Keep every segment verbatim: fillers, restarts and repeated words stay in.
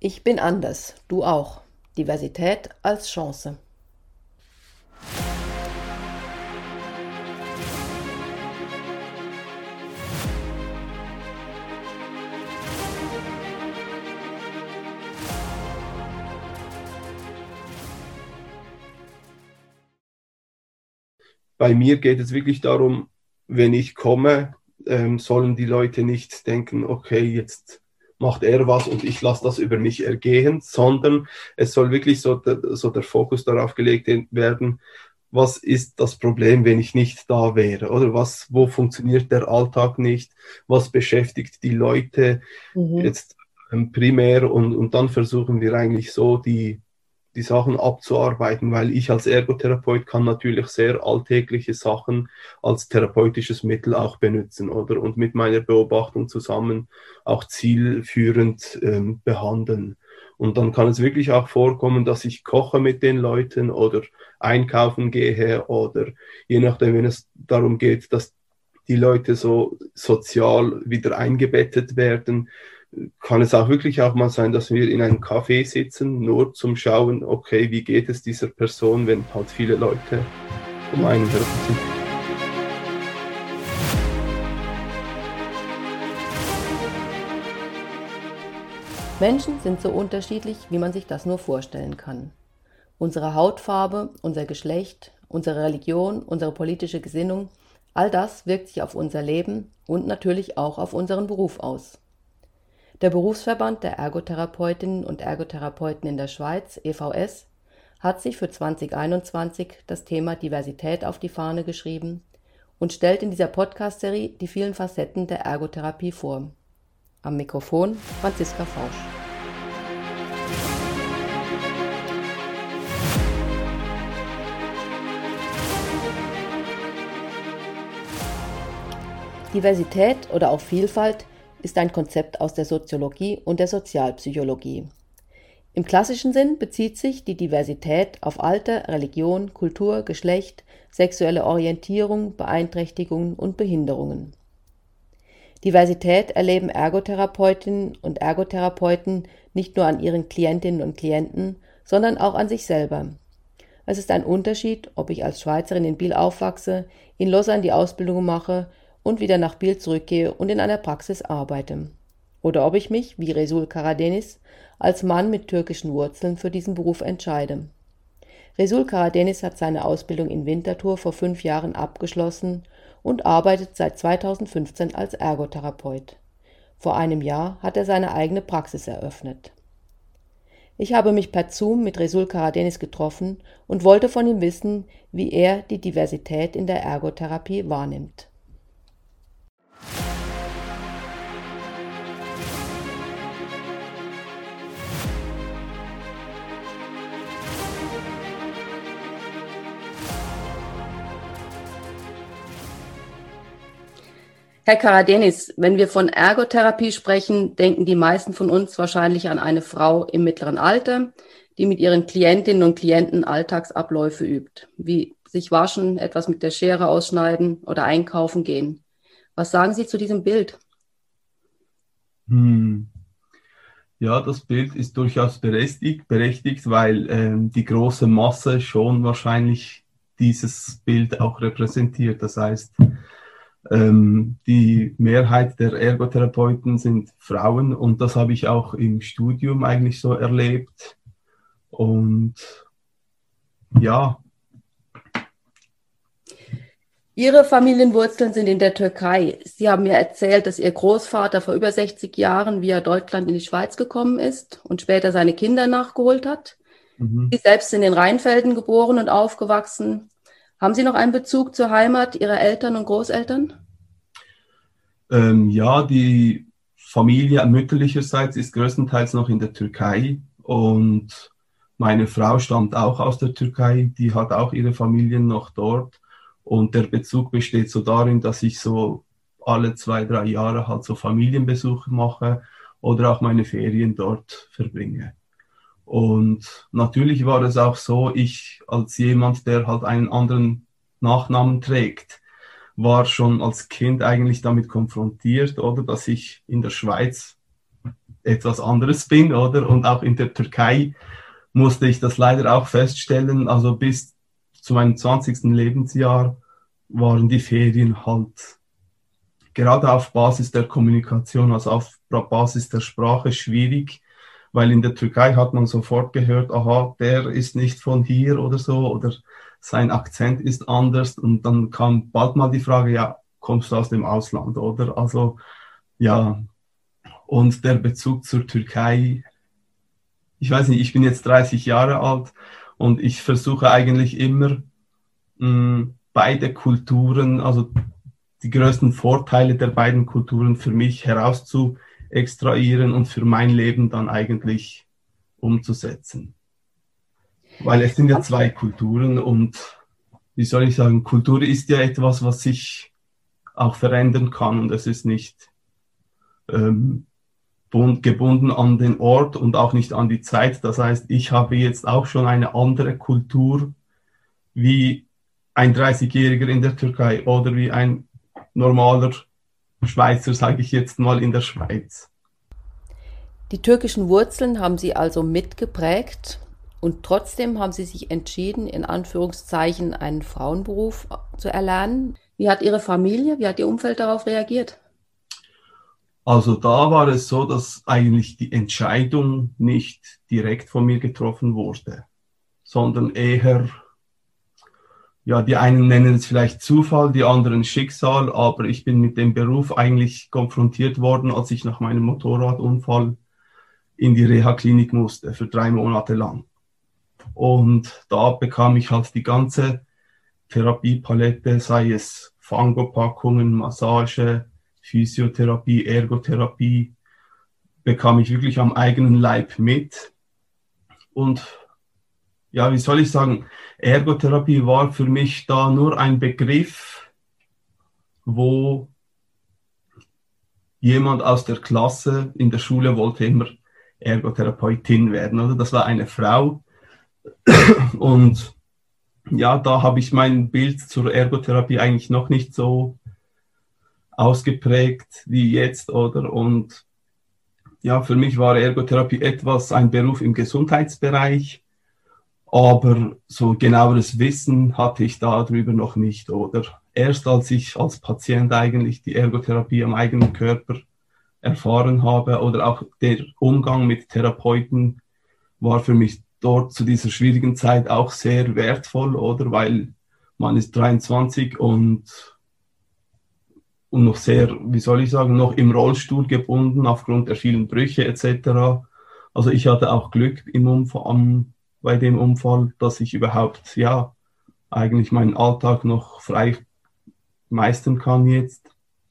Ich bin anders, du auch. Diversität als Chance. Bei mir geht es wirklich darum, wenn ich komme, ähm, sollen die Leute nicht denken, okay, jetzt macht er was und ich lasse das über mich ergehen, sondern es soll wirklich so der, so der Fokus darauf gelegt werden, was ist das Problem, wenn ich nicht da wäre? Oder was, wo funktioniert der Alltag nicht? Was beschäftigt die Leute Mhm. jetzt ähm, primär? Und, und dann versuchen wir eigentlich so die die Sachen abzuarbeiten, weil ich als Ergotherapeut kann natürlich sehr alltägliche Sachen als therapeutisches Mittel auch benutzen, oder? Und mit meiner Beobachtung zusammen auch zielführend ähm, behandeln. Und dann kann es wirklich auch vorkommen, dass ich koche mit den Leuten oder einkaufen gehe oder je nachdem, wenn es darum geht, dass die Leute so sozial wieder eingebettet werden, kann es auch wirklich auch mal sein, dass wir in einem Café sitzen, nur zum Schauen, okay, wie geht es dieser Person, wenn halt viele Leute um einen herum sind. Menschen sind so unterschiedlich, wie man sich das nur vorstellen kann. Unsere Hautfarbe, unser Geschlecht, unsere Religion, unsere politische Gesinnung, all das wirkt sich auf unser Leben und natürlich auch auf unseren Beruf aus. Der Berufsverband der Ergotherapeutinnen und Ergotherapeuten in der Schweiz, E V S, hat sich für zwanzig einundzwanzig das Thema Diversität auf die Fahne geschrieben und stellt in dieser Podcast-Serie die vielen Facetten der Ergotherapie vor. Am Mikrofon Franziska Fausch. Diversität oder auch Vielfalt ist ein Konzept aus der Soziologie und der Sozialpsychologie. Im klassischen Sinn bezieht sich die Diversität auf Alter, Religion, Kultur, Geschlecht, sexuelle Orientierung, Beeinträchtigungen und Behinderungen. Diversität erleben Ergotherapeutinnen und Ergotherapeuten nicht nur an ihren Klientinnen und Klienten, sondern auch an sich selber. Es ist ein Unterschied, ob ich als Schweizerin in Biel aufwachse, in Lausanne die Ausbildung mache und wieder nach Biel zurückgehe und in einer Praxis arbeite. Oder ob ich mich, wie Resul Karadenis, als Mann mit türkischen Wurzeln für diesen Beruf entscheide. Resul Karadenis hat seine Ausbildung in Winterthur vor fünf Jahren abgeschlossen und arbeitet seit zweitausendfünfzehn als Ergotherapeut. Vor einem Jahr hat er seine eigene Praxis eröffnet. Ich habe mich per Zoom mit Resul Karadenis getroffen und wollte von ihm wissen, wie er die Diversität in der Ergotherapie wahrnimmt. Herr Karadenis, wenn wir von Ergotherapie sprechen, denken die meisten von uns wahrscheinlich an eine Frau im mittleren Alter, die mit ihren Klientinnen und Klienten Alltagsabläufe übt, wie sich waschen, etwas mit der Schere ausschneiden oder einkaufen gehen. Was sagen Sie zu diesem Bild? Hm. Ja, das Bild ist durchaus berechtigt, berechtigt weil ähm, die große Masse schon wahrscheinlich dieses Bild auch repräsentiert. Das heißt, ähm, die Mehrheit der Ergotherapeuten sind Frauen und das habe ich auch im Studium eigentlich so erlebt. Und ja. Ihre Familienwurzeln sind in der Türkei. Sie haben mir erzählt, dass Ihr Großvater vor über sechzig Jahren via Deutschland in die Schweiz gekommen ist und später seine Kinder nachgeholt hat. Mhm. Sie selbst sind in Rheinfelden geboren und aufgewachsen. Haben Sie noch einen Bezug zur Heimat Ihrer Eltern und Großeltern? Ähm, ja, die Familie mütterlicherseits ist größtenteils noch in der Türkei und meine Frau stammt auch aus der Türkei, die hat auch ihre Familien noch dort und der Bezug besteht so darin, dass ich so alle zwei, drei Jahre halt so Familienbesuche mache oder auch meine Ferien dort verbringe. Und natürlich war es auch so, ich als jemand, der halt einen anderen Nachnamen trägt, war schon als Kind eigentlich damit konfrontiert, oder, dass ich in der Schweiz etwas anderes bin, oder? Und auch in der Türkei musste ich das leider auch feststellen. Also bis zu meinem zwanzigsten Lebensjahr waren die Ferien halt gerade auf Basis der Kommunikation, also auf Basis der Sprache schwierig, weil in der Türkei hat man sofort gehört, aha, der ist nicht von hier oder so, oder sein Akzent ist anders. Und dann kam bald mal die Frage, ja, kommst du aus dem Ausland, oder? Also, ja, und der Bezug zur Türkei, ich weiß nicht, ich bin jetzt dreißig Jahre alt und ich versuche eigentlich immer, mh, beide Kulturen, also die größten Vorteile der beiden Kulturen für mich herauszu extrahieren und für mein Leben dann eigentlich umzusetzen. Weil es sind ja zwei Kulturen und wie soll ich sagen, Kultur ist ja etwas, was sich auch verändern kann und es ist nicht ähm, gebunden an den Ort und auch nicht an die Zeit. Das heißt, ich habe jetzt auch schon eine andere Kultur wie ein dreißigjähriger in der Türkei oder wie ein normaler Schweizer, sage ich jetzt mal, in der Schweiz. Die türkischen Wurzeln haben Sie also mitgeprägt und trotzdem haben Sie sich entschieden, in Anführungszeichen einen Frauenberuf zu erlernen. Wie hat Ihre Familie, wie hat Ihr Umfeld darauf reagiert? Also da war es so, dass eigentlich die Entscheidung nicht direkt von mir getroffen wurde, sondern eher, ja, die einen nennen es vielleicht Zufall, die anderen Schicksal, aber ich bin mit dem Beruf eigentlich konfrontiert worden, als ich nach meinem Motorradunfall in die Reha-Klinik musste, für drei Monate lang. Und da bekam ich halt die ganze Therapiepalette, sei es Fangopackungen, Massage, Physiotherapie, Ergotherapie, bekam ich wirklich am eigenen Leib mit. Und ja, wie soll ich sagen, Ergotherapie war für mich da nur ein Begriff, wo jemand aus der Klasse in der Schule wollte immer Ergotherapeutin werden, oder? Das war eine Frau. Und ja, da habe ich mein Bild zur Ergotherapie eigentlich noch nicht so ausgeprägt wie jetzt, oder? Und ja, für mich war Ergotherapie etwas, ein Beruf im Gesundheitsbereich, aber so genaueres Wissen hatte ich darüber noch nicht, oder? Erst als ich als Patient eigentlich die Ergotherapie am eigenen Körper erfahren habe oder auch der Umgang mit Therapeuten war für mich dort zu dieser schwierigen Zeit auch sehr wertvoll, oder? Weil man ist dreiundzwanzig und, und noch sehr, wie soll ich sagen, noch im Rollstuhl gebunden aufgrund der vielen Brüche et cetera. Also ich hatte auch Glück im Umfall, bei dem Unfall, dass ich überhaupt, ja, eigentlich meinen Alltag noch frei meistern kann jetzt.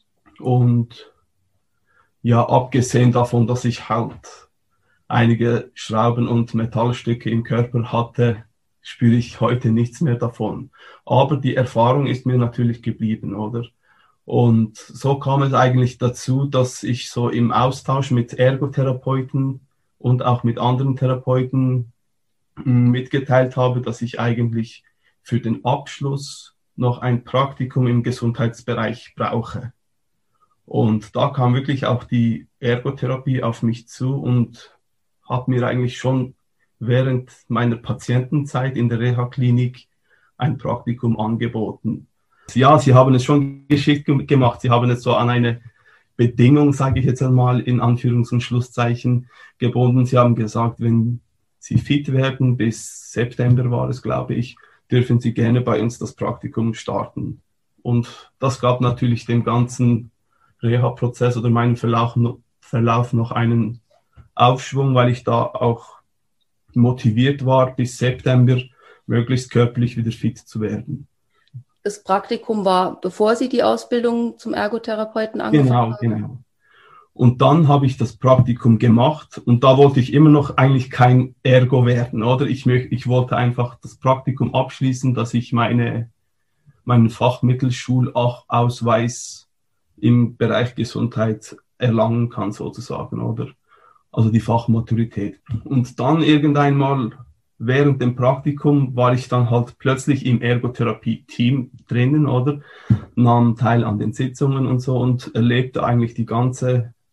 Und ja, abgesehen davon, dass ich halt einige Schrauben und Metallstücke im Körper hatte, spüre ich heute nichts mehr davon. Aber die Erfahrung ist mir natürlich geblieben, oder? Und so kam es eigentlich dazu, dass ich so im Austausch mit Ergotherapeuten und auch mit anderen Therapeuten mitgeteilt habe, dass ich eigentlich für den Abschluss noch ein Praktikum im Gesundheitsbereich brauche. Und da kam wirklich auch die Ergotherapie auf mich zu und hat mir eigentlich schon während meiner Patientenzeit in der Reha-Klinik ein Praktikum angeboten. Ja, sie haben es schon geschickt gemacht. Sie haben es so an eine Bedingung, sage ich jetzt einmal, in Anführungs- und Schlusszeichen gebunden. Sie haben gesagt, wenn Sie fit werden, bis September war es, glaube ich, dürfen Sie gerne bei uns das Praktikum starten. Und das gab natürlich dem ganzen Reha-Prozess oder meinem Verlauf, Verlauf noch einen Aufschwung, weil ich da auch motiviert war, bis September möglichst körperlich wieder fit zu werden. Das Praktikum war, bevor Sie die Ausbildung zum Ergotherapeuten angefangen genau, haben? Genau, genau. Und dann habe ich das Praktikum gemacht und da wollte ich immer noch eigentlich kein Ergo werden, oder? Ich, möchte, ich wollte einfach das Praktikum abschließen, dass ich meine, meinen Fachmittelschulausweis im Bereich Gesundheit erlangen kann, sozusagen, oder? Also die Fachmaturität. Und dann irgendeinmal während dem Praktikum war ich dann halt plötzlich im Ergotherapie-Team drinnen, oder? Nahm teil an den Sitzungen und so und erlebte eigentlich die ganze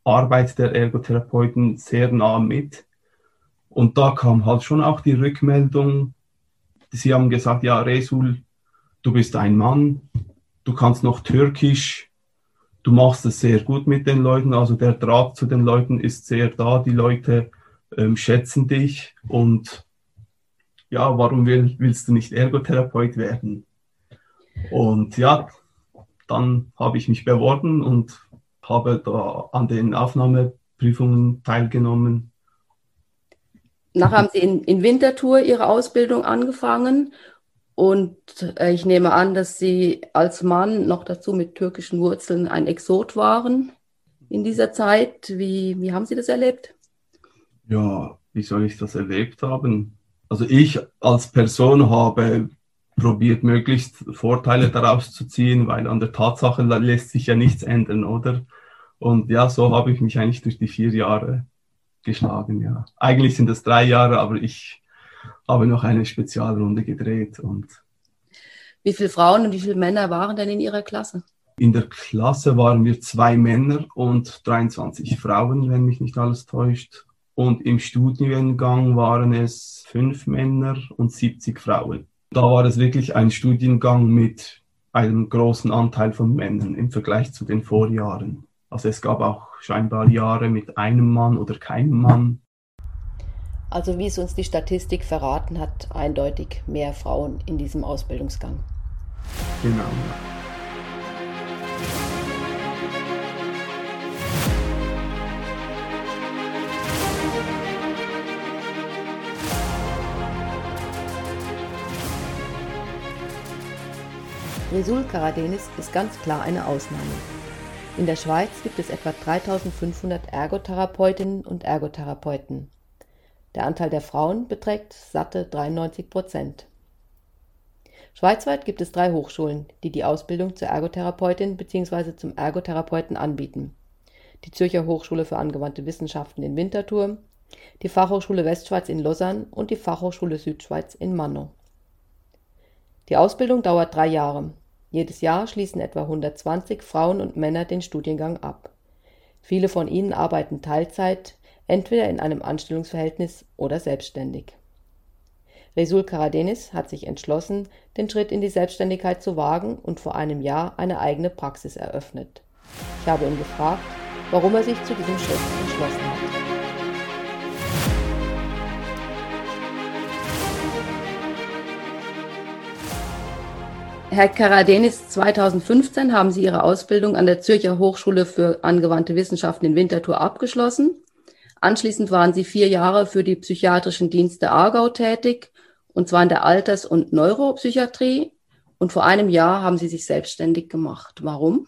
Arbeit der Ergotherapeuten sehr nah mit. Und da kam halt schon auch die Rückmeldung, sie haben gesagt, ja, Resul, du bist ein Mann, du kannst noch Türkisch, du machst es sehr gut mit den Leuten, also der Draht zu den Leuten ist sehr da, die Leute ähm, schätzen dich und ja, warum will, willst du nicht Ergotherapeut werden? Und ja, dann habe ich mich beworben und habe da an den Aufnahmeprüfungen teilgenommen. Nachher haben Sie in, in Winterthur Ihre Ausbildung angefangen und äh, ich nehme an, dass Sie als Mann noch dazu mit türkischen Wurzeln ein Exot waren in dieser Zeit. Wie, wie haben Sie das erlebt? Ja, wie soll ich das erlebt haben? Also ich als Person habe probiert, möglichst Vorteile daraus zu ziehen, weil an der Tatsache lässt sich ja nichts ändern, oder? Und ja, so habe ich mich eigentlich durch die vier Jahre geschlagen, ja. Eigentlich sind es drei Jahre, aber ich habe noch eine Spezialrunde gedreht. Und wie viele Frauen und wie viele Männer waren denn in Ihrer Klasse? In der Klasse waren wir zwei Männer und dreiundzwanzig Frauen, wenn mich nicht alles täuscht. Und im Studiengang waren es fünf Männer und siebzig Frauen. Da war es wirklich ein Studiengang mit einem großen Anteil von Männern im Vergleich zu den Vorjahren. Also es gab auch scheinbar Jahre mit einem Mann oder keinem Mann. Also wie es uns die Statistik verraten hat, eindeutig mehr Frauen in diesem Ausbildungsgang. Genau. Resul Karadenis ist ganz klar eine Ausnahme. In der Schweiz gibt es etwa dreitausendfünfhundert Ergotherapeutinnen und Ergotherapeuten. Der Anteil der Frauen beträgt satte dreiundneunzig Prozent. Schweizweit gibt es drei Hochschulen, die die Ausbildung zur Ergotherapeutin bzw. zum Ergotherapeuten anbieten. Die Zürcher Hochschule für angewandte Wissenschaften in Winterthur, die Fachhochschule Westschweiz in Lausanne und die Fachhochschule Südschweiz in Manno. Die Ausbildung dauert drei Jahre. Jedes Jahr schließen etwa hundertzwanzig Frauen und Männer den Studiengang ab. Viele von ihnen arbeiten Teilzeit, entweder in einem Anstellungsverhältnis oder selbstständig. Resul Karadenis hat sich entschlossen, den Schritt in die Selbstständigkeit zu wagen und vor einem Jahr eine eigene Praxis eröffnet. Ich habe ihn gefragt, warum er sich zu diesem Schritt entschlossen hat. Herr Karadenis, zweitausendfünfzehn haben Sie Ihre Ausbildung an der Zürcher Hochschule für angewandte Wissenschaften in Winterthur abgeschlossen. Anschließend waren Sie vier Jahre für die psychiatrischen Dienste Aargau tätig, und zwar in der Alters- und Neuropsychiatrie. Und vor einem Jahr haben Sie sich selbstständig gemacht. Warum?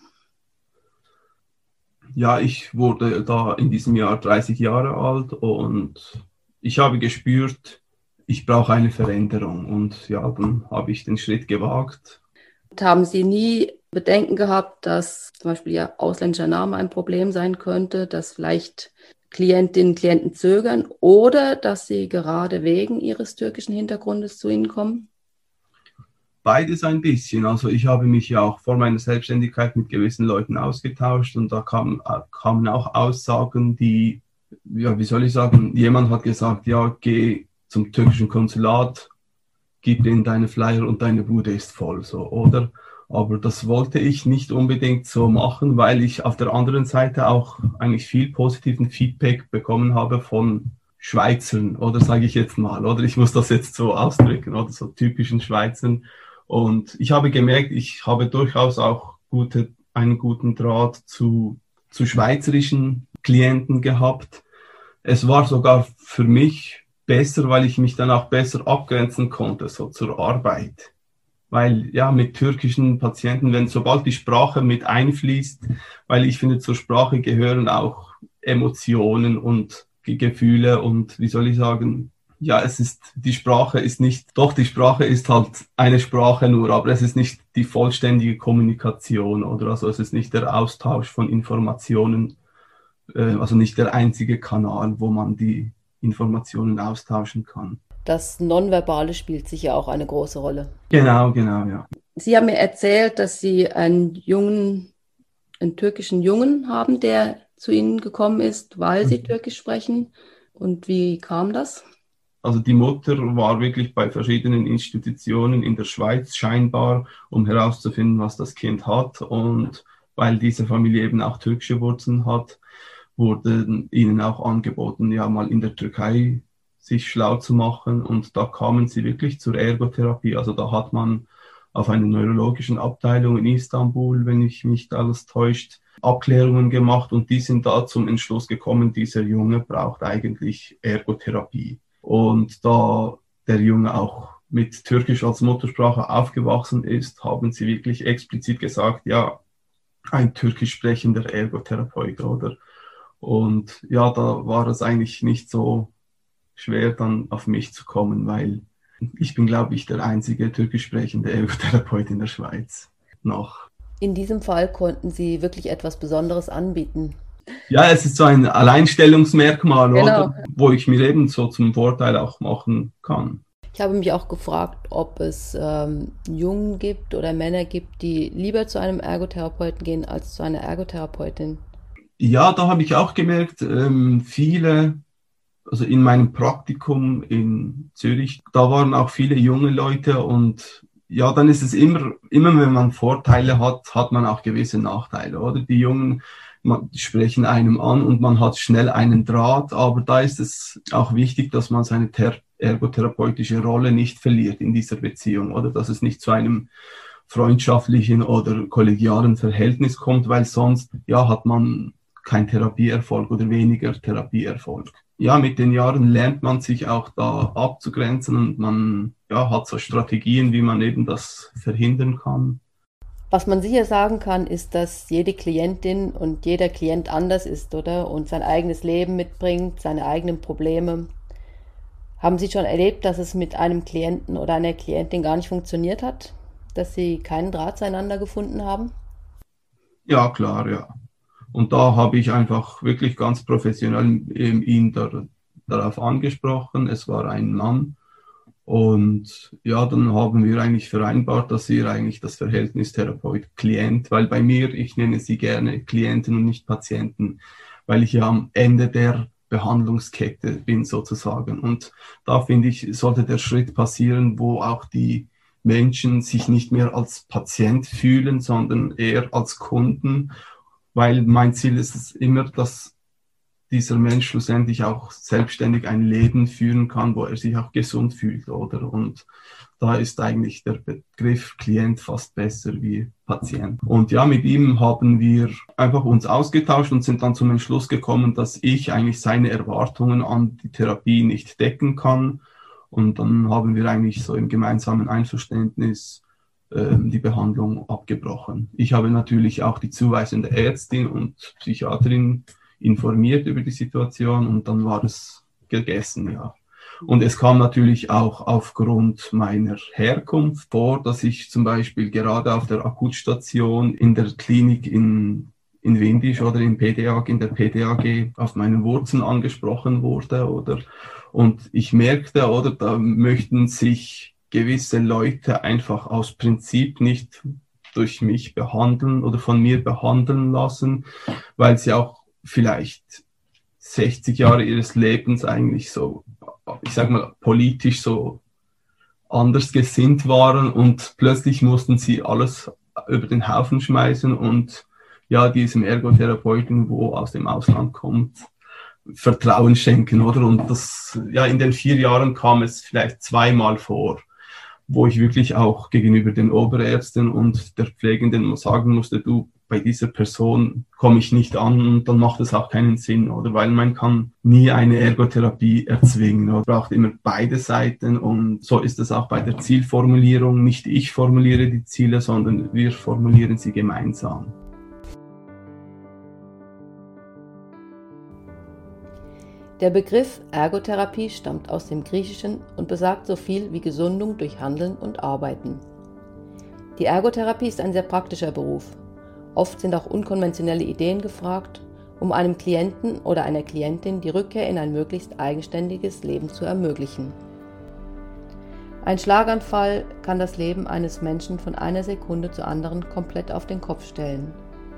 Ja, ich wurde da in diesem Jahr dreißig Jahre alt und ich habe gespürt, ich brauche eine Veränderung. Und ja, dann habe ich den Schritt gewagt. Haben Sie nie Bedenken gehabt, dass zum Beispiel Ihr ausländischer Name ein Problem sein könnte, dass vielleicht Klientinnen und Klienten zögern oder dass sie gerade wegen ihres türkischen Hintergrundes zu Ihnen kommen? Beides ein bisschen. Also ich habe mich ja auch vor meiner Selbstständigkeit mit gewissen Leuten ausgetauscht und da kamen, kamen auch Aussagen, die, ja, wie soll ich sagen, jemand hat gesagt, ja, geh zum türkischen Konsulat, gib denen deine Flyer und deine Bude ist voll, so, oder? Aber das wollte ich nicht unbedingt so machen, weil ich auf der anderen Seite auch eigentlich viel positiven Feedback bekommen habe von Schweizern, oder sage ich jetzt mal, oder ich muss das jetzt so ausdrücken, oder so typischen Schweizern. Und ich habe gemerkt, ich habe durchaus auch gute, einen guten Draht zu, zu schweizerischen Klienten gehabt. Es war sogar für mich besser, weil ich mich dann auch besser abgrenzen konnte, so zur Arbeit. Weil ja, mit türkischen Patienten, wenn sobald die Sprache mit einfließt, weil ich finde, zur Sprache gehören auch Emotionen und Gefühle und wie soll ich sagen, ja, es ist, die Sprache ist nicht, doch die Sprache ist halt eine Sprache nur, aber es ist nicht die vollständige Kommunikation oder also es ist nicht der Austausch von Informationen, äh, also nicht der einzige Kanal, wo man die Informationen austauschen kann. Das Nonverbale spielt sicher auch eine große Rolle. Genau, genau, ja. Sie haben mir erzählt, dass Sie einen Jungen, einen türkischen Jungen haben, der zu Ihnen gekommen ist, weil Sie Türkisch sprechen. Und wie kam das? Also die Mutter war wirklich bei verschiedenen Institutionen in der Schweiz scheinbar, um herauszufinden, was das Kind hat. Und weil diese Familie eben auch türkische Wurzeln hat, wurde ihnen auch angeboten, ja mal in der Türkei sich schlau zu machen. Und da kamen sie wirklich zur Ergotherapie. Also da hat man auf einer neurologischen Abteilung in Istanbul, wenn ich mich nicht alles täuscht, Abklärungen gemacht. Und die sind da zum Entschluss gekommen, dieser Junge braucht eigentlich Ergotherapie. Und da der Junge auch mit Türkisch als Muttersprache aufgewachsen ist, haben sie wirklich explizit gesagt, ja, ein türkisch sprechender Ergotherapeut, oder? Und ja, da war es eigentlich nicht so schwer, dann auf mich zu kommen, weil ich bin, glaube ich, der einzige türkisch sprechende Ergotherapeut in der Schweiz noch. In diesem Fall konnten Sie wirklich etwas Besonderes anbieten. Ja, es ist so ein Alleinstellungsmerkmal, Genau. oder? Wo ich mir eben so zum Vorteil auch machen kann. Ich habe mich auch gefragt, ob es ähm, Jungen gibt oder Männer gibt, die lieber zu einem Ergotherapeuten gehen als zu einer Ergotherapeutin. Ja, da habe ich auch gemerkt, ähm, viele, also in meinem Praktikum in Zürich, da waren auch viele junge Leute und ja, dann ist es immer, immer wenn man Vorteile hat, hat man auch gewisse Nachteile, oder? Die Jungen man, die sprechen einem an und man hat schnell einen Draht, aber da ist es auch wichtig, dass man seine ter- ergotherapeutische Rolle nicht verliert in dieser Beziehung, oder? Dass es nicht zu einem freundschaftlichen oder kollegialen Verhältnis kommt, weil sonst, ja, hat man kein Therapieerfolg oder weniger Therapieerfolg. Ja, mit den Jahren lernt man sich auch da abzugrenzen und man ja, hat so Strategien, wie man eben das verhindern kann. Was man sicher sagen kann, ist, dass jede Klientin und jeder Klient anders ist, oder? Und sein eigenes Leben mitbringt, seine eigenen Probleme. Haben Sie schon erlebt, dass es mit einem Klienten oder einer Klientin gar nicht funktioniert hat? Dass Sie keinen Draht zueinander gefunden haben? Ja, klar, ja. Und da habe ich einfach wirklich ganz professionell ihn dar, darauf angesprochen. Es war ein Mann. Und ja, dann haben wir eigentlich vereinbart, dass wir eigentlich das Verhältnis Therapeut-Klient, weil bei mir, ich nenne sie gerne Klienten und nicht Patienten, weil ich ja am Ende der Behandlungskette bin sozusagen. Und da finde ich, sollte der Schritt passieren, wo auch die Menschen sich nicht mehr als Patient fühlen, sondern eher als Kunden, weil mein Ziel ist es immer, dass dieser Mensch schlussendlich auch selbstständig ein Leben führen kann, wo er sich auch gesund fühlt, oder? Und da ist eigentlich der Begriff Klient fast besser wie Patient. Und ja, mit ihm haben wir einfach uns ausgetauscht und sind dann zum Entschluss gekommen, dass ich eigentlich seine Erwartungen an die Therapie nicht decken kann. Und dann haben wir eigentlich so im gemeinsamen Einverständnis äh, die Behandlung abgebrochen. Ich habe natürlich auch die zuweisende Ärztin und Psychiaterin informiert über die Situation und dann war es gegessen, ja. Und es kam natürlich auch aufgrund meiner Herkunft vor, dass ich zum Beispiel gerade auf der Akutstation in der Klinik in, in Windisch oder in, P D A G, in der P D A G auf meine Wurzeln angesprochen wurde, oder? Und ich merkte, oder, da möchten sich gewisse Leute einfach aus Prinzip nicht durch mich behandeln oder von mir behandeln lassen, weil sie auch vielleicht sechzig Jahre ihres Lebens eigentlich so, ich sag mal, politisch so anders gesinnt waren und plötzlich mussten sie alles über den Haufen schmeißen und ja, diesem Ergotherapeuten, wo aus dem Ausland kommt, Vertrauen schenken, oder? Und das, ja, in den vier Jahren kam es vielleicht zweimal vor, wo ich wirklich auch gegenüber den Oberärzten und der Pflegenden sagen musste, du, bei dieser Person komme ich nicht an und dann macht es auch keinen Sinn, oder? Weil man kann nie eine Ergotherapie erzwingen, oder? Man braucht immer beide Seiten und so ist es auch bei der Zielformulierung. Nicht ich formuliere die Ziele, sondern wir formulieren sie gemeinsam. Der Begriff Ergotherapie stammt aus dem Griechischen und besagt so viel wie Gesundung durch Handeln und Arbeiten. Die Ergotherapie ist ein sehr praktischer Beruf. Oft sind auch unkonventionelle Ideen gefragt, um einem Klienten oder einer Klientin die Rückkehr in ein möglichst eigenständiges Leben zu ermöglichen. Ein Schlaganfall kann das Leben eines Menschen von einer Sekunde zur anderen komplett auf den Kopf stellen.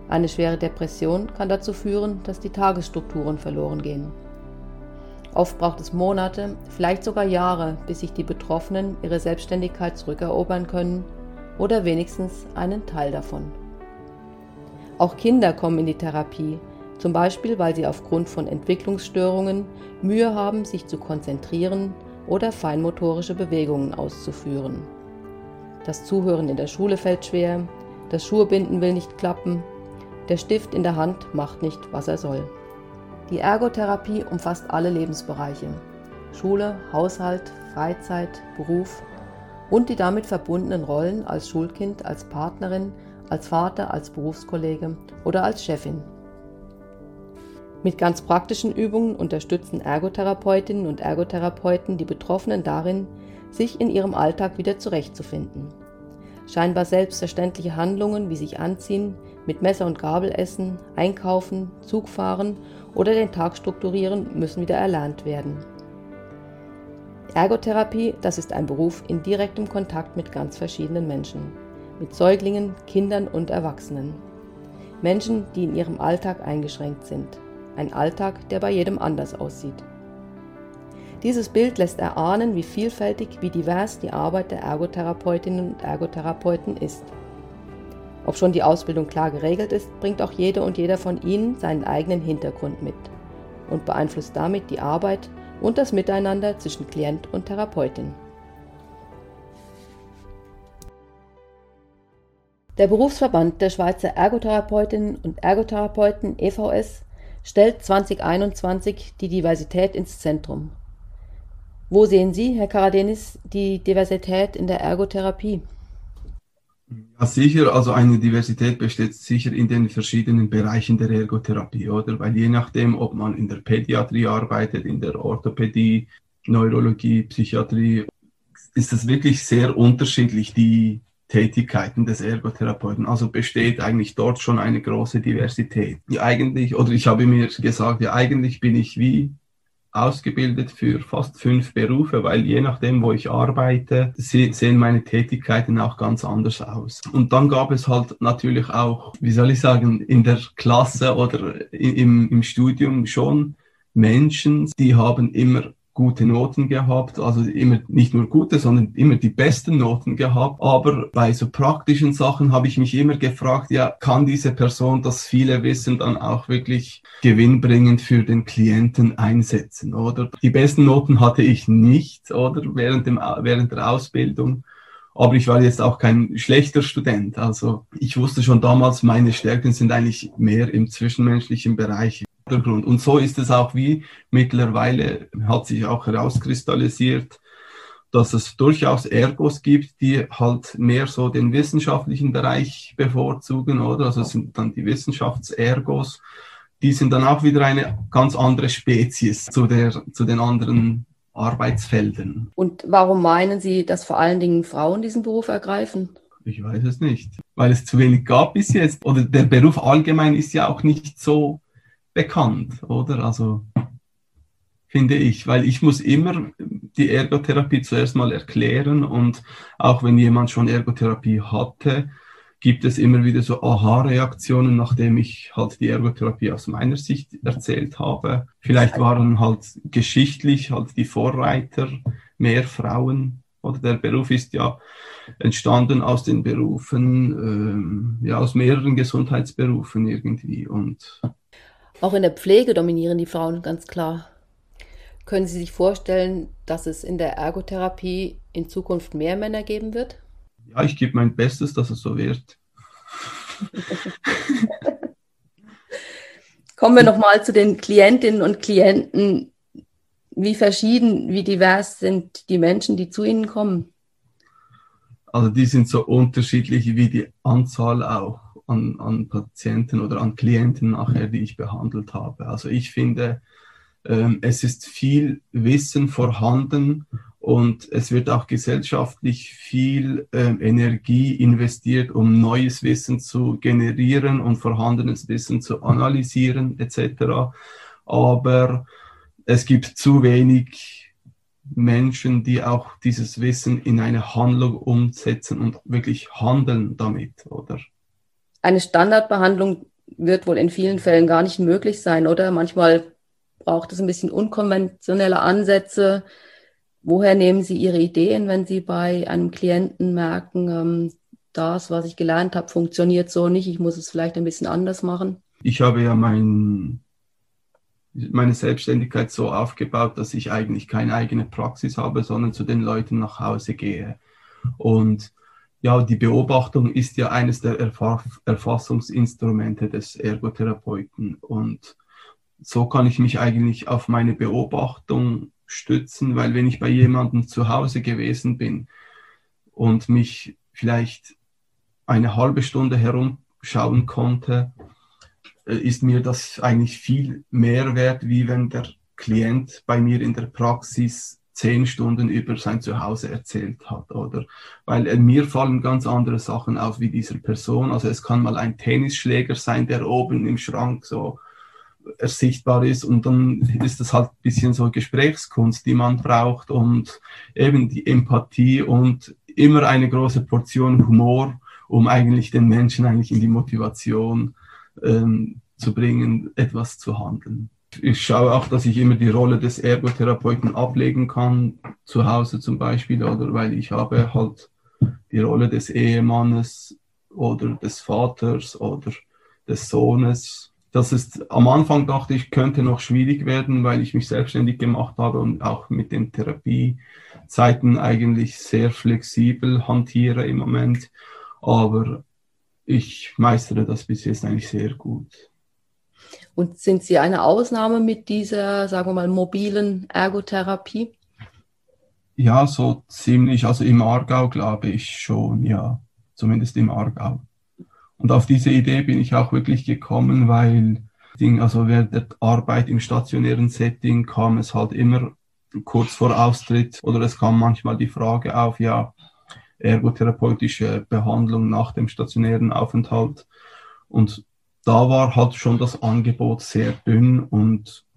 Eine schwere Depression kann dazu führen, dass die Tagesstrukturen verloren gehen. Oft braucht es Monate, vielleicht sogar Jahre, bis sich die Betroffenen ihre Selbstständigkeit zurückerobern können oder wenigstens einen Teil davon. Auch Kinder kommen in die Therapie, zum Beispiel weil sie aufgrund von Entwicklungsstörungen Mühe haben, sich zu konzentrieren oder feinmotorische Bewegungen auszuführen. Das Zuhören in der Schule fällt schwer, das Schuhebinden will nicht klappen, der Stift in der Hand macht nicht, was er soll. Die Ergotherapie umfasst alle Lebensbereiche: Schule, Haushalt, Freizeit, Beruf und die damit verbundenen Rollen als Schulkind, als Partnerin, als Vater, als Berufskollege oder als Chefin. Mit ganz praktischen Übungen unterstützen Ergotherapeutinnen und Ergotherapeuten die Betroffenen darin, sich in ihrem Alltag wieder zurechtzufinden. Scheinbar selbstverständliche Handlungen wie sich anziehen, mit Messer und Gabel essen, einkaufen, Zug fahren oder den Tag strukturieren, müssen wieder erlernt werden. Ergotherapie, das ist ein Beruf in direktem Kontakt mit ganz verschiedenen Menschen, mit Säuglingen, Kindern und Erwachsenen. Menschen, die in ihrem Alltag eingeschränkt sind. Ein Alltag, der bei jedem anders aussieht. Dieses Bild lässt erahnen, wie vielfältig, wie divers die Arbeit der Ergotherapeutinnen und Ergotherapeuten ist. Ob schon die Ausbildung klar geregelt ist, bringt auch jede und jeder von ihnen seinen eigenen Hintergrund mit und beeinflusst damit die Arbeit und das Miteinander zwischen Klient und Therapeutin. Der Berufsverband der Schweizer Ergotherapeutinnen und Ergotherapeuten E V S stellt zwanzig einundzwanzig die Diversität ins Zentrum. Wo sehen Sie, Herr Karadenis, die Diversität in der Ergotherapie? Ja, sicher, also eine Diversität besteht sicher in den verschiedenen Bereichen der Ergotherapie, oder? Weil je nachdem, ob man in der Pädiatrie arbeitet, in der Orthopädie, Neurologie, Psychiatrie, ist es wirklich sehr unterschiedlich, die Tätigkeiten des Ergotherapeuten. Also besteht eigentlich dort schon eine große Diversität. Ja, eigentlich, oder ich habe mir gesagt, ja, eigentlich bin ich wie ausgebildet für fast fünf Berufe, weil je nachdem, wo ich arbeite, sehen meine Tätigkeiten auch ganz anders aus. Und dann gab es halt natürlich auch, wie soll ich sagen, in der Klasse oder im, im Studium schon Menschen, die haben immer gute Noten gehabt, also immer nicht nur gute, sondern immer die besten Noten gehabt. Aber bei so praktischen Sachen habe ich mich immer gefragt, ja, kann diese Person das viele Wissen dann auch wirklich gewinnbringend für den Klienten einsetzen, oder? Die besten Noten hatte ich nicht, oder, während dem, während der Ausbildung. Aber ich war jetzt auch kein schlechter Student. Also ich wusste schon damals, meine Stärken sind eigentlich mehr im zwischenmenschlichen Bereich. Und so ist es auch wie mittlerweile, hat sich auch herauskristallisiert, dass es durchaus Ergos gibt, die halt mehr so den wissenschaftlichen Bereich bevorzugen, oder? Also es sind dann die Wissenschaftsergos, die sind dann auch wieder eine ganz andere Spezies zu, der, zu den anderen Arbeitsfeldern. Und warum meinen Sie, dass vor allen Dingen Frauen diesen Beruf ergreifen? Ich weiß es nicht, weil es zu wenig gab bis jetzt. Oder der Beruf allgemein ist ja auch nicht so bekannt, oder? Also finde ich, weil ich muss immer die Ergotherapie zuerst mal erklären und auch wenn jemand schon Ergotherapie hatte, gibt es immer wieder so Aha-Reaktionen, nachdem ich halt die Ergotherapie aus meiner Sicht erzählt habe. Vielleicht waren halt geschichtlich halt die Vorreiter mehr Frauen, oder der Beruf ist ja entstanden aus den Berufen, ähm, ja aus mehreren Gesundheitsberufen irgendwie und auch in der Pflege dominieren die Frauen ganz klar. Können Sie sich vorstellen, dass es in der Ergotherapie in Zukunft mehr Männer geben wird? Ja, ich gebe mein Bestes, dass es so wird. Kommen wir nochmal zu den Klientinnen und Klienten. Wie verschieden, wie divers sind die Menschen, die zu Ihnen kommen? Also die sind so unterschiedlich wie die Anzahl auch an, an Patienten oder an Klienten nachher, die ich behandelt habe. Also ich finde, ähm, es ist viel Wissen vorhanden und es wird auch gesellschaftlich viel ähm, Energie investiert, um neues Wissen zu generieren und vorhandenes Wissen zu analysieren et cetera. Aber es gibt zu wenig Menschen, die auch dieses Wissen in eine Handlung umsetzen und wirklich handeln damit, oder? Eine Standardbehandlung wird wohl in vielen Fällen gar nicht möglich sein, oder? Manchmal braucht es ein bisschen unkonventionelle Ansätze. Woher nehmen Sie Ihre Ideen, wenn Sie bei einem Klienten merken, ähm, das, was ich gelernt habe, funktioniert so nicht, ich muss es vielleicht ein bisschen anders machen? Ich habe ja mein, meine Selbstständigkeit so aufgebaut, dass ich eigentlich keine eigene Praxis habe, sondern zu den Leuten nach Hause gehe. Und ja, die Beobachtung ist ja eines der Erfass- Erfassungsinstrumente des Ergotherapeuten. Und so kann ich mich eigentlich auf meine Beobachtung stützen, weil wenn ich bei jemandem zu Hause gewesen bin und mich vielleicht eine halbe Stunde herumschauen konnte, ist mir das eigentlich viel mehr wert, wie wenn der Klient bei mir in der Praxis zehn Stunden über sein Zuhause erzählt hat, oder? Weil äh, mir fallen ganz andere Sachen auf wie dieser Person. Also es kann mal ein Tennisschläger sein, der oben im Schrank so sichtbar ist, und dann ist das halt ein bisschen so Gesprächskunst, die man braucht, und eben die Empathie und immer eine große Portion Humor, um eigentlich den Menschen eigentlich in die Motivation ähm, zu bringen, etwas zu handeln. Ich schaue auch, dass ich immer die Rolle des Ergotherapeuten ablegen kann, zu Hause zum Beispiel, oder weil ich habe halt die Rolle des Ehemannes oder des Vaters oder des Sohnes. Das ist, am Anfang dachte ich, könnte noch schwierig werden, weil ich mich selbstständig gemacht habe und auch mit den Therapiezeiten eigentlich sehr flexibel hantiere im Moment. Aber ich meistere das bis jetzt eigentlich sehr gut. Und sind Sie eine Ausnahme mit dieser, sagen wir mal, mobilen Ergotherapie? Ja, so ziemlich, also im Aargau glaube ich schon, ja, zumindest im Aargau. Und auf diese Idee bin ich auch wirklich gekommen, weil also während der Arbeit im stationären Setting kam es halt immer kurz vor Austritt, oder es kam manchmal die Frage auf, ja, ergotherapeutische Behandlung nach dem stationären Aufenthalt. Und da war halt schon das Angebot sehr dünn und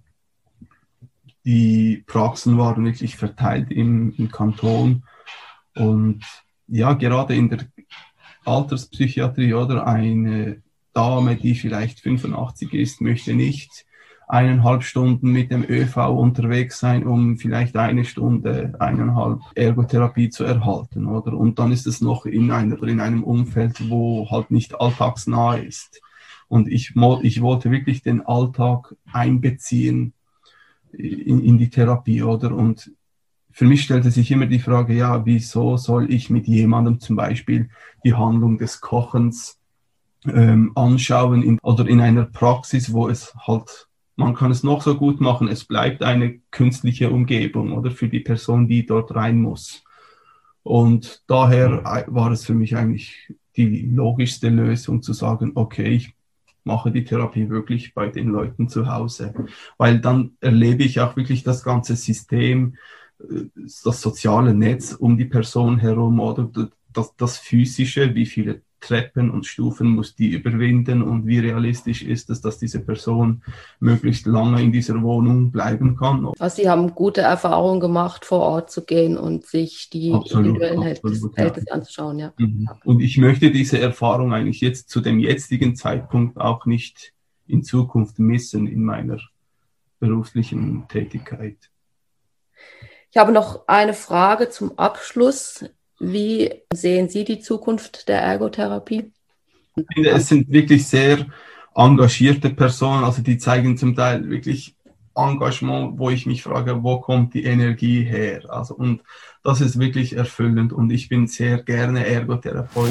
die Praxen waren wirklich verteilt im, im Kanton. Und ja, gerade in der Alterspsychiatrie, oder eine Dame, die vielleicht fünfundachtzig ist, möchte nicht eineinhalb Stunden mit dem ÖV unterwegs sein, um vielleicht eine Stunde, eineinhalb Ergotherapie zu erhalten, oder? Und dann ist es noch in, einer, in einem Umfeld, wo halt nicht alltagsnah ist. Und ich, ich wollte wirklich den Alltag einbeziehen in, in die Therapie, oder? Und für mich stellte sich immer die Frage, ja, wieso soll ich mit jemandem zum Beispiel die Handlung des Kochens ähm, anschauen in, oder in einer Praxis, wo es halt, man kann es noch so gut machen, es bleibt eine künstliche Umgebung, oder, für die Person, die dort rein muss. Und daher war es für mich eigentlich die logischste Lösung zu sagen, okay, ich mache die Therapie wirklich bei den Leuten zu Hause, weil dann erlebe ich auch wirklich das ganze System, das soziale Netz um die Person herum, oder das, das Physische, wie viele Treppen und Stufen muss die überwinden und wie realistisch ist es, dass diese Person möglichst lange in dieser Wohnung bleiben kann. Also Sie haben gute Erfahrungen gemacht, vor Ort zu gehen und sich die Absolut, individuellen absolut, Verhältnisse ja. anzuschauen. Ja. Mhm. Und ich möchte diese Erfahrung eigentlich jetzt zu dem jetzigen Zeitpunkt auch nicht in Zukunft missen in meiner beruflichen Tätigkeit. Ich habe noch eine Frage zum Abschluss. Wie sehen Sie die Zukunft der Ergotherapie? Ich finde, es sind wirklich sehr engagierte Personen, also die zeigen zum Teil wirklich Engagement, wo ich mich frage, wo kommt die Energie her? Also, und das ist wirklich erfüllend und ich bin sehr gerne Ergotherapeut.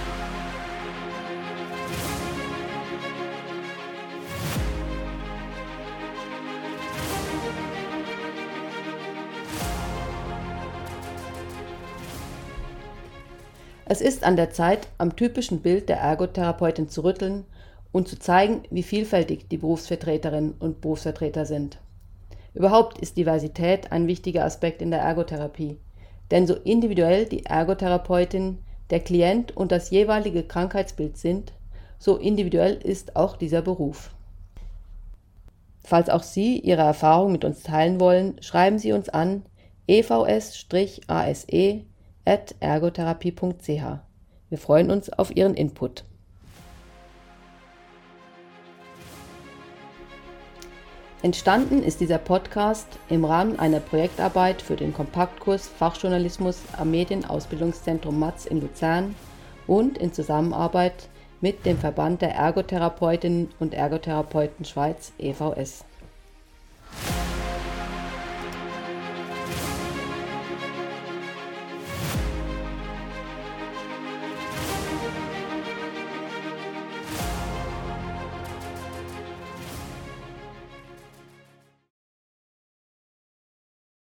Es ist an der Zeit, am typischen Bild der Ergotherapeutin zu rütteln und zu zeigen, wie vielfältig die Berufsvertreterinnen und Berufsvertreter sind. Überhaupt ist Diversität ein wichtiger Aspekt in der Ergotherapie, denn so individuell die Ergotherapeutin, der Klient und das jeweilige Krankheitsbild sind, so individuell ist auch dieser Beruf. Falls auch Sie Ihre Erfahrungen mit uns teilen wollen, schreiben Sie uns an e v s a s e at ergotherapie punkt c h. Wir freuen uns auf Ihren Input. Entstanden ist dieser Podcast im Rahmen einer Projektarbeit für den Kompaktkurs Fachjournalismus am Medienausbildungszentrum M A Z in Luzern und in Zusammenarbeit mit dem Verband der Ergotherapeutinnen und Ergotherapeuten Schweiz E V S.